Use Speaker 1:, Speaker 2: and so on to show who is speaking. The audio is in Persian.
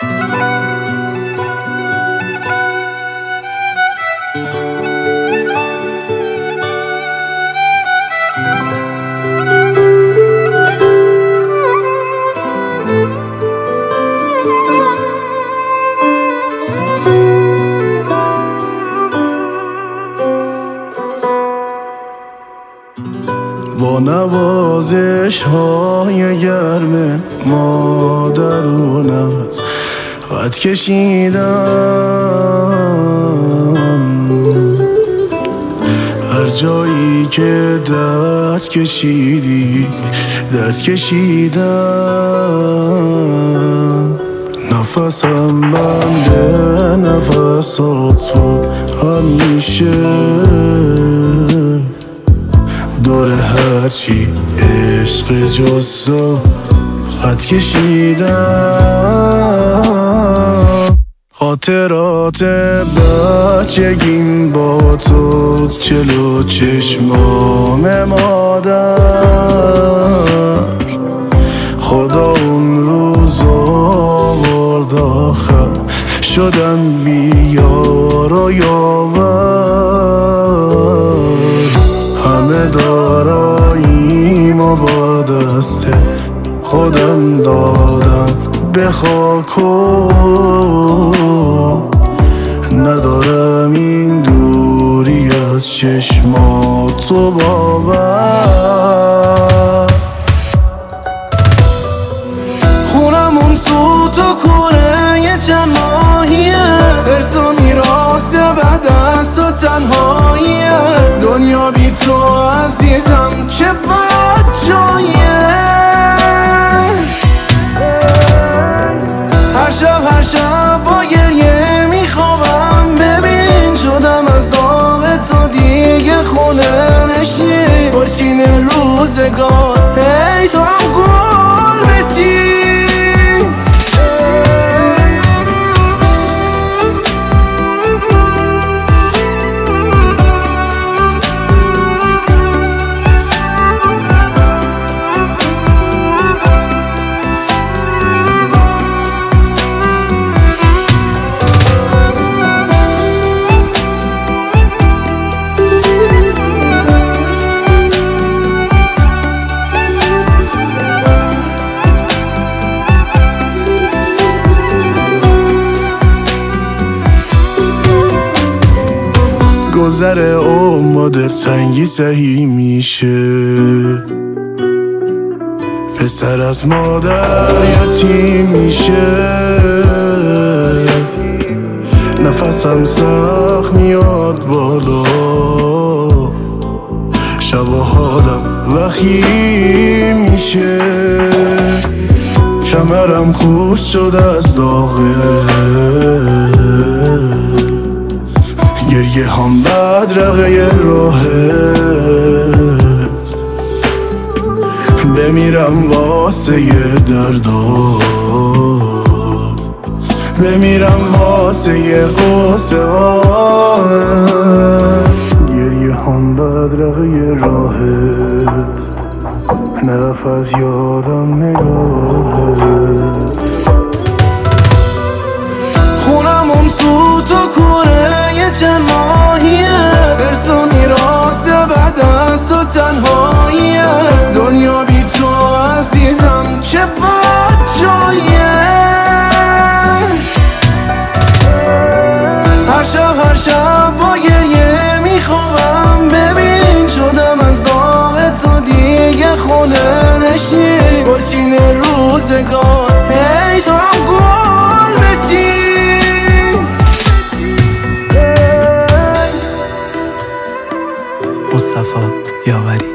Speaker 1: با نوازش های گرم مادرونت خط کشیدم، هر جایی که درد کشیدی درد کشیدم. نفسم بنده نفسات بود همیشه، دور هرچی عشق جزا خط کشیدم. خاطرات بچگیم با تو جلو چشمام مادر، خدا اون روز آورد آخر شدم بیار و یاور. همه داراییم و با دست خودم دادم به خاک و ندارم این دوری از چشمات و باور. خونم اون سو تو کوره یه چند ماهیه، ارث و میراث بعد از تو تنهاییه. دنیا بی تو عزیزم چه بد جاییه. هر شب با گریه میخوابم، ببین شدم از داغ تو دیگه خونه نشین. برچین روزگار ای تو هم گل بچین. گذر عمر دلتنگی سهی میشه، پسر از مادر یتیم میشه. نفسم سخت میاد بالا، شب و حالم وخیم میشه. کمرم خورد شده از داغه، گریه هم بدرقه راهت. بمیرم واسه ی دردا، بمیرم واسه ی قصه. گریه هم بدرقه راهت، نرفت از یادم نگاهت. خونم اون سو تو کوره یه چند ماهیه، ارث و میراث بعد از تو تنهاییه. دنیا بی تو عزیزم چه بد جاییه. هر شب با گریه میخوابم، ببین شدم از داغ تو دیگه خونه نشین. برچین روزگار ای تو هم گل بچین.
Speaker 2: مصطفی یاوری.